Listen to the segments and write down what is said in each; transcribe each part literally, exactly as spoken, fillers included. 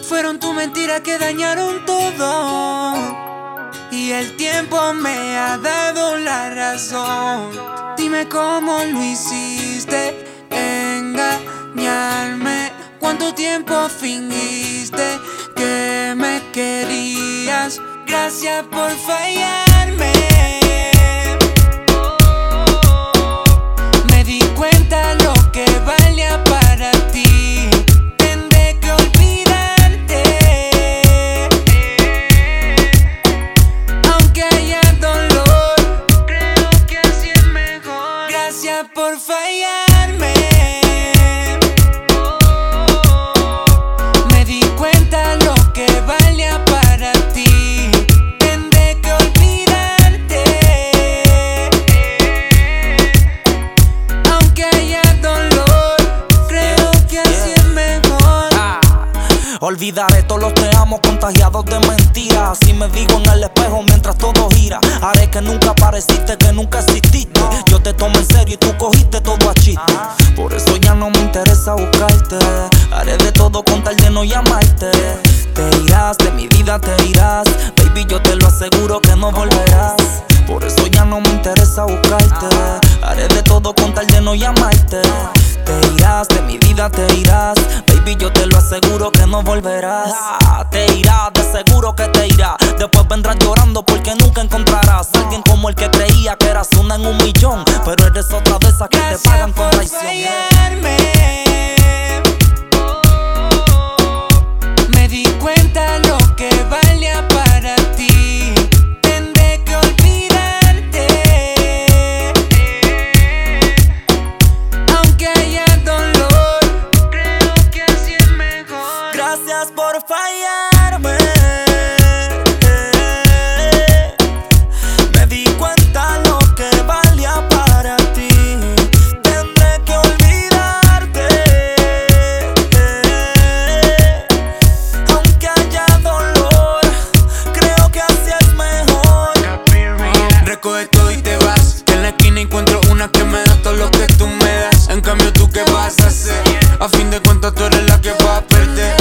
Fueron tus mentiras que dañaron todo, y el tiempo me ha dado la razón. Dime cómo lo hiciste, engañarme. ¿Cuánto tiempo fingiste que me querías? Gracias por fallarme. Me di cuenta lo que valía para ti. Tendré que olvidarte, aunque haya dolor. Creo que así es mejor. Gracias por fallarme. Me di cuenta lo que valía para ti. Tendré que olvidarte, aunque haya dolor. Creo que así es mejor. Ah, olvidaré todos los te amo contagiados de mentiras. Así me digo en el espejo mientras todo gira. Haré que nunca pareciste, que nunca exististe. Yo te tomo en serio y tú cogiste todo a chiste. Por eso ya no me interesa buscarte. Haré de todo con tal de no llamarte. Te irás, de mi vida te irás. Baby, yo te lo aseguro que no volverás. Por eso ya no me interesa buscarte. Haré de todo con tal de no llamarte. Te irás, de mi vida te irás. Baby, yo te lo aseguro que no volverás. Ah, te irás, de seguro que te irás. Después vendrás llorando porque nunca encontrarás a alguien como el que creía que eras una en un millón. Pero eres otra de esas que Gracias te pagan con por traición. fallarme. Me di cuenta lo que valía para ti. Tendré que olvidarte, aunque haya dolor. Creo que así es mejor. Gracias por fallarme. Me di cuenta lo que valía para ti. Tendré que olvidarte, aunque haya dolor. Creo que así es mejor. Recoge todo y te vas. Que en la esquina encuentro una que me da todo lo que tú me das. En cambio, ¿tú qué vas a hacer? A fin de cuentas, tú eres la que va a perder.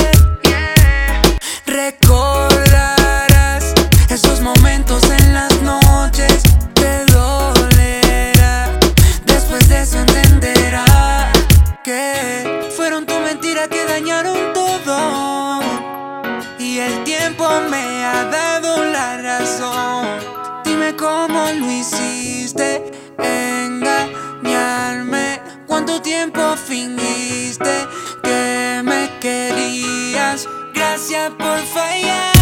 Recordarás esos momentos en las noches. Te dolerá. Después de eso entenderás que fueron tus mentiras que dañaron todo, y el tiempo me ha dado la razón. Dime cómo lo hiciste, engañarme. ¿Cuánto tiempo fingiste que me querías? Gracias por fallar.